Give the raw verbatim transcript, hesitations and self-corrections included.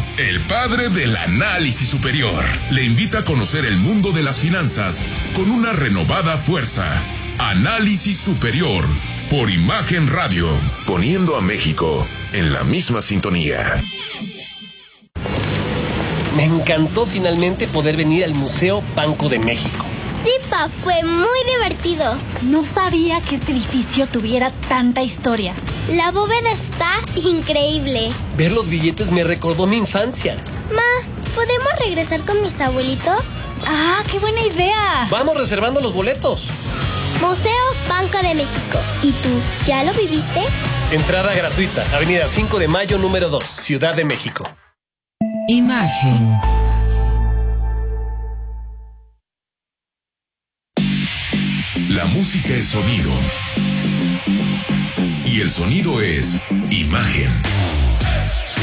el padre del análisis superior, le invita a conocer el mundo de las finanzas con una renovada fuerza. Análisis Superior, por Imagen Radio, poniendo a México en la misma sintonía. Me encantó finalmente poder venir al Museo Banco de México. Sí, pa, fue muy divertido. No sabía que este edificio tuviera tanta historia. La bóveda está increíble. Ver los billetes me recordó mi infancia. Ma, ¿podemos regresar con mis abuelitos? ¡Ah, qué buena idea! Vamos reservando los boletos. Museo Banco de México. ¿Y tú, ya lo viviste? Entrada gratuita, Avenida cinco de Mayo, número dos, Ciudad de México. Imagen. La música es sonido. Y el sonido es imagen.